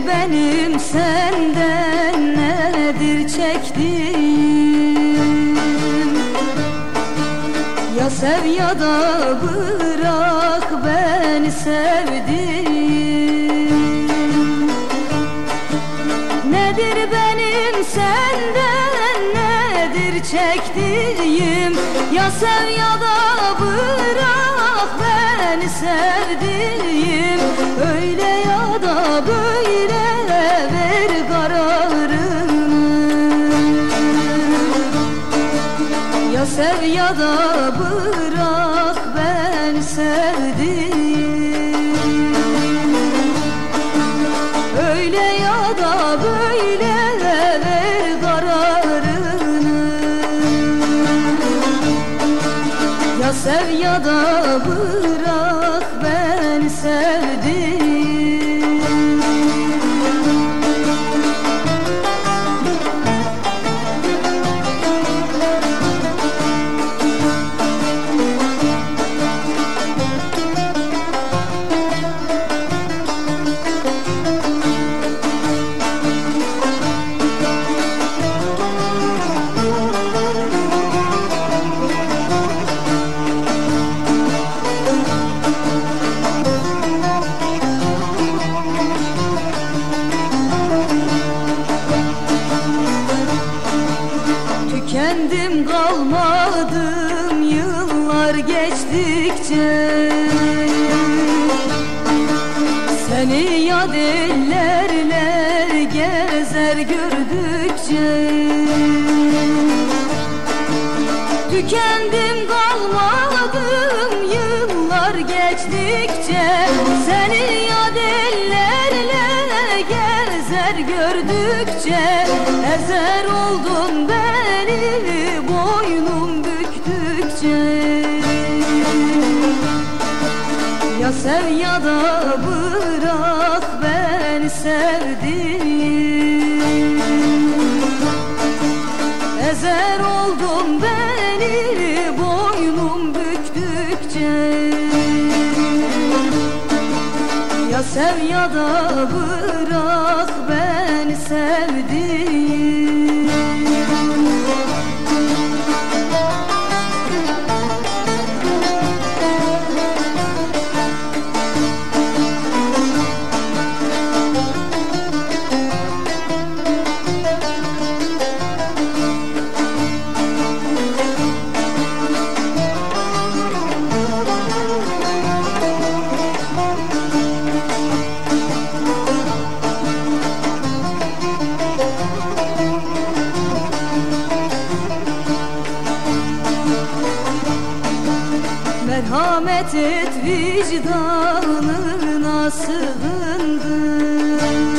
benim senden nedir çektiğim? Ya sev ya da bırak beni sevdiğim. Nedir benim senden nedir çektiğim? Ya sev ya da bırak beni sevdiğim. Öyle ya da böyle ver kararını. Ya sev ya da bırak beni sevdiğim. Öyle ya da böyle ver kararını. Ya sev ya da bırak beni sevdiğim. Kendim kalmadım yıllar geçtikçe. Seni yad ellerler gezer gördükçe. Tükendim kalmadım yıllar geçtikçe. Seni yad ellerle gezer gördükçe. Ezer oldun beni boynum büktükçe. Ya sev ya da bırak beni sevdiğim. Ezer oldun beni boynum büktükçe. Ya sev ya da bırak beni sevdiğim. Merhamet et vicdanına sığındım.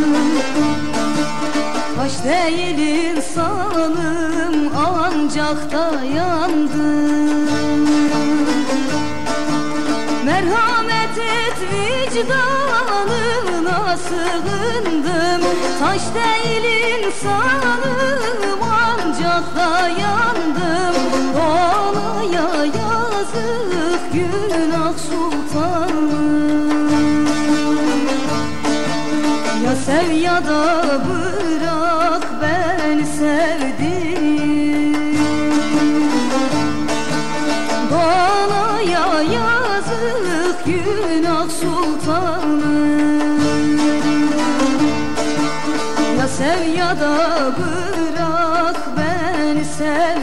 Taş değil insanım ancak dayandım. Merhamet et vicdanına sığındım. Taş değil insanım ancak dayandım. Doğanaya yazık günah sultanım. Ya sev ya da bırak beni sevdiğim. Doğanaya yazık günah sultanım. Ya sev ya da bırak beni sevdiğim.